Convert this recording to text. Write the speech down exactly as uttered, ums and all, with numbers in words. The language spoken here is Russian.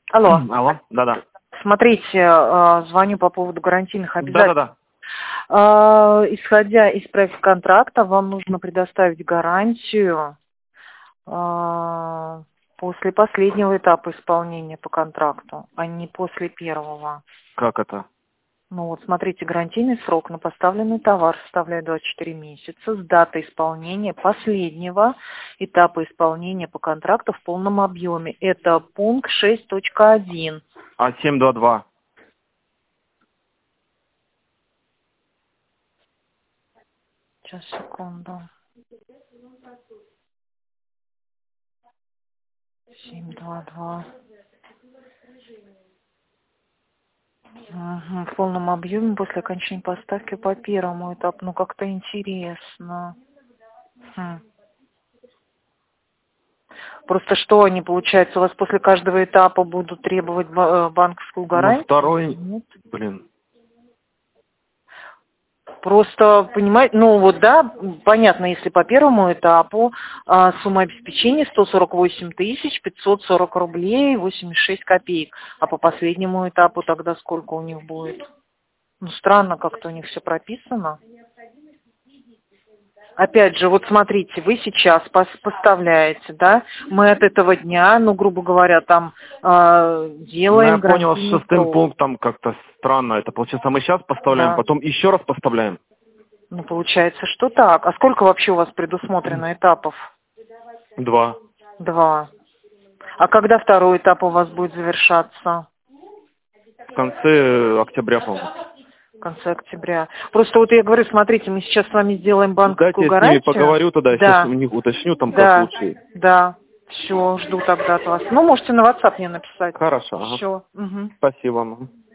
Алло. Алло, да-да. Смотрите, э, звоню по поводу гарантийных обязательств. Да-да-да. Э, Исходя из проекта контракта, вам нужно предоставить гарантию э, после последнего этапа исполнения по контракту, а не после первого. Как это? Ну вот, смотрите, гарантийный срок на поставленный товар составляет двадцать четыре месяца с даты исполнения последнего этапа исполнения по контракту в полном объеме. Это пункт шесть точка один. А семь два два? Сейчас, секунду. семь два два. Угу. В полном объеме после окончания поставки по первому этапу. Ну, как-то интересно. Хм. Просто что они, получается, у вас после каждого этапа будут требовать ба- банковскую гарантию? Ну, второй... Нет. Блин. Просто, понимаете, ну вот да, понятно, если по первому этапу а, сумма обеспечения сто сорок восемь тысяч пятьсот сорок рублей восемьдесят шесть копеек, а по последнему этапу тогда сколько у них будет? Ну, странно, как-то у них все прописано. Опять же, вот смотрите, вы сейчас пос- поставляете, да, мы от этого дня, ну, грубо говоря, там э, Ну, делаем я понял, с гарантийный шестым срок. пунктом как-то странно. Это получается, мы сейчас поставляем, Да. потом еще раз поставляем. Ну, получается, что так. А сколько вообще у вас предусмотрено этапов? Два. Два. А когда второй этап у вас будет завершаться? В конце октября, по-моему. В конце октября. Просто вот я говорю, смотрите, мы сейчас с вами сделаем банковскую Дайте я с ними гарантию. поговорю тогда, Да. сейчас у них уточню там, Да. как лучше. Да. Все, жду тогда от вас. Ну, можете на WhatsApp мне написать. Хорошо. Ага. Все. Угу. Спасибо.